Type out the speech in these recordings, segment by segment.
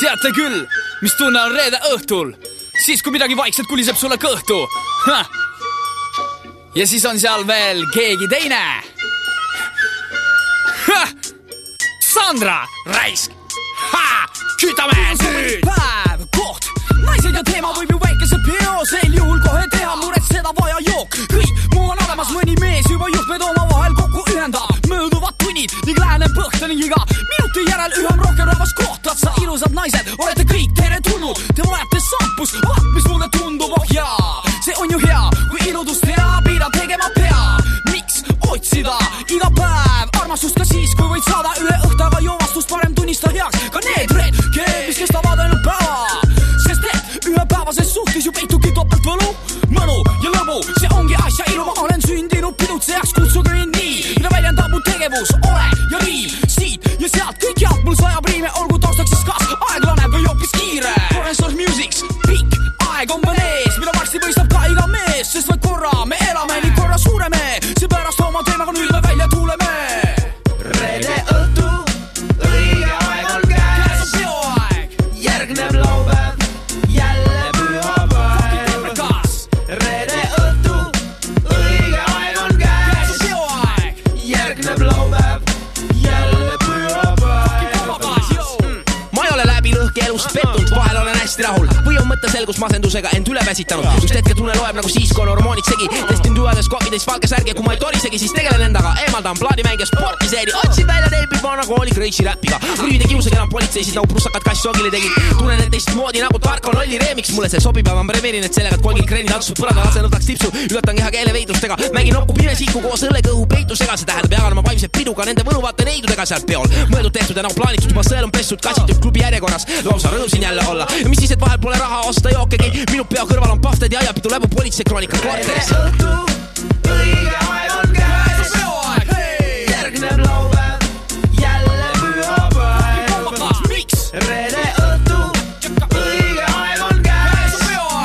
Teate küll, mis tunne on reede õhtul, siis kui midagi vaikselt kuliseb sulle kõhtu. Ja siis on seal veel keegi teine. Sandra Raisk. Kütame nüüd! Päev, koht, naised ja teema võib ju väikese peo sel juhul kohe teha muret seda vaja jook. Kõik muu on olemas, mõni mees juba juhtmed oma vahel kokku ühendab. Mööduvad tunnid ning läheneb põhta ning iga minuti järel üha rohkem rahvas kohtad. Sa ilusad naised, olete kõik tere tulnud. Te vajate sampus, mis mulle tundub, oh jaa. See on ju hea, kui iludust teab, mida tegema pea. Miks otsida iga päev armastust ka siis, kui võid saada ühe õhtaga joovastust parem tunnista heaks. Ka need retked, mis kestavad ainult päeva. Sest et ühepäevases suhtes ju peitugi topelt võlu, mõnu ja lõbu. See ongi asja ilu, ma olen sündinud pidutsejaks, kutsuge mind nii. Mida väljendab mu tegevus, ole ja riim. Siit ja sealt kõik jaalt mul sajab riime, olgu taustaks siis kas aeglane või hoopis kiire. Professor Musics, pikk aeg on veel ees, mida varsti mõistab ka iga mees. Sest vaid korra me elame, nii korra suureme. Seepärast oma teemaga nüüd me välja tuuleme. Reede õhtu, õige aeg on käes. Järgneb laupäev, jälle pühapäev. Reede õhtu, õige aeg on käes. Järgneb laupäev, jälle pühapäev. Ma ei ole läbi lõhke elust pettunud, vahel olen hästi rahul. Või on mõtteselgus masendusega end üle väsitanud. Just hetke tunne loeb nagu siis, kui on hormoonid segi. Testin tuuades kopides valge särgi, kui ma ei torisegi, siis tegelen endaga. Eemaldan plaadimäng ja sportiseeri. Otsin välja teipid vana kooli krõiksi räppiga. Rüüde kiusagi enam politseisid nagu prussakad kassogile tegid. Tunnen end teist moodi nagu Tarko Lolli remix. Mulle see sobib ja ma premeerin, et sellega, et kolgil kreenid antusud põrada lasen õtaks tipsu. Ületan keha keele veidlustega. Mängin nokku pimesiku koos õllekõhu peitusega. See tähendab jagan oma vaimse piduga nende võluvate neidudega seal peol. Mõeldud tehtud ja nagu plaanitud, juba sõel on pestud, kassitud klubi järjekorras. Lausa rõõmsin jälle olla. Ja mis siis, et vahel pole raha osta jookegi. Minu pea kõrval on pafted ja ajapidu läbu politseikroonika kvarteris. Õige aeg on käes. Järgneb laupäev, jälle pühapäev. Reede õhtu, õige aeg on käes.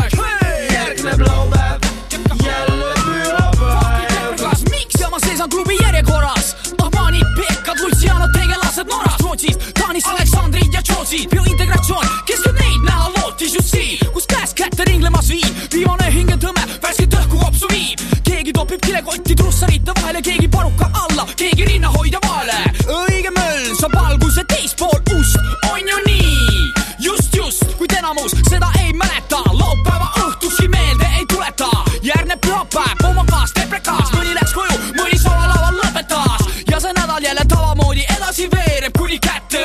Järgneb laupäev, jälle pühapäev. Miks ja ma seisan klubi järjekorras? Ahmani, Pekka, Luciano, tegelased Norrast, Rootsist, Taanis, Aleksandrid ja Jonesid. Biointegratsioon, kes ka neid näha lootis just siin, kus käes kätte ringlemas viin. Viimane hingetõme, värsket õhku kopsu viib. Keegi topib kilekotti trussarite vahele, keegi paruka alla, keegi rinnahoidja vahele. Õige möll saab alguse teispool ust, on ju nii? Just, kui enamus seda ei mäleta, laupäeva õhtusi meelde ei tuleta. Järgneb pühapäev, oma kaas teeb rekaas, mõni läks koju, mõni sama laval lõpetas. Ja see nädal jälle tavamoodi edasi veereb, kuni kätte